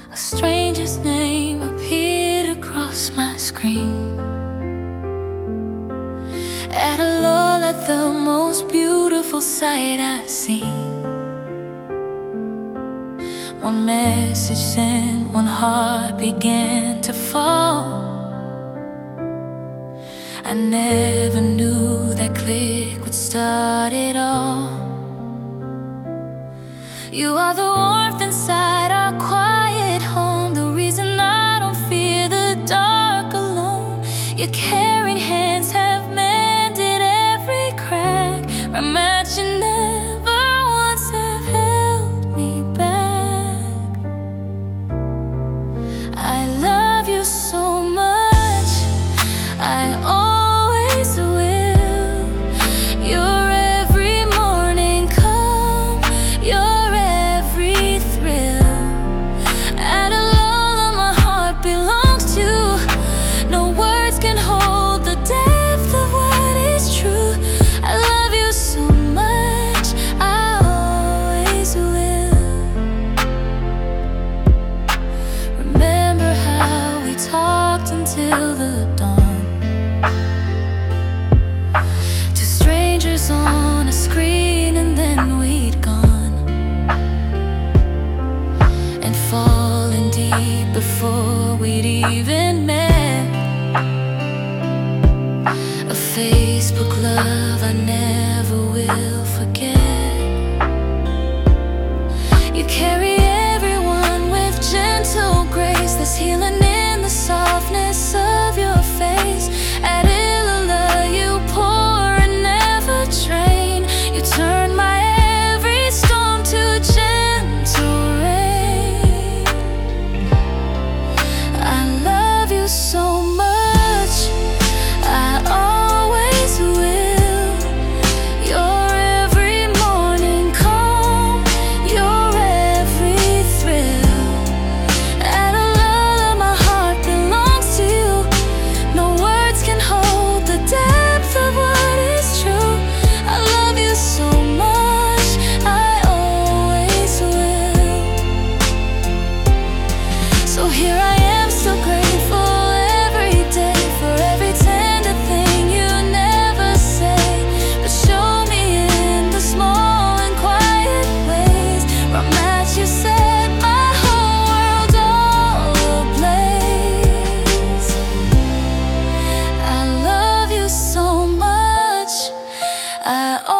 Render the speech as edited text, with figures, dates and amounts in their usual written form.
A stranger's name appeared across my screen. At a lull at the most beautiful sight I've seen. One message sent, one heart began to fall. I never knew that click would start it all. You are the warmth inside our quiet home, the reason I don't fear the dark alone. Your caring hands have mended every crack. My match you never once have held me back. I love you so much, I always will. You're every morning calm, you're every thrill. At a lull my heart belongs to. No words can hold the depth of what is true. I love you so much, I always will. Remember how we talked until the dawn. Two strangers on a screen and then we'd gone. And fallen deep before we'd even met. A Facebook love I never will forget. You carry everyone with gentle grace. There's healing in the softness of your face. At Ilala you pour and never drain. You turn my every storm to gentle rain. I love you so much, I always will. You're every morning calm, you're every thrill. At a lull my heart belongs to you. No words can hold the depth of what is true. I love you so much, I always will. So here I am, so grateful every day for every tender thing you never say, but show me in the small and quiet ways. From that you set my whole world all ablaze. I love you so much, I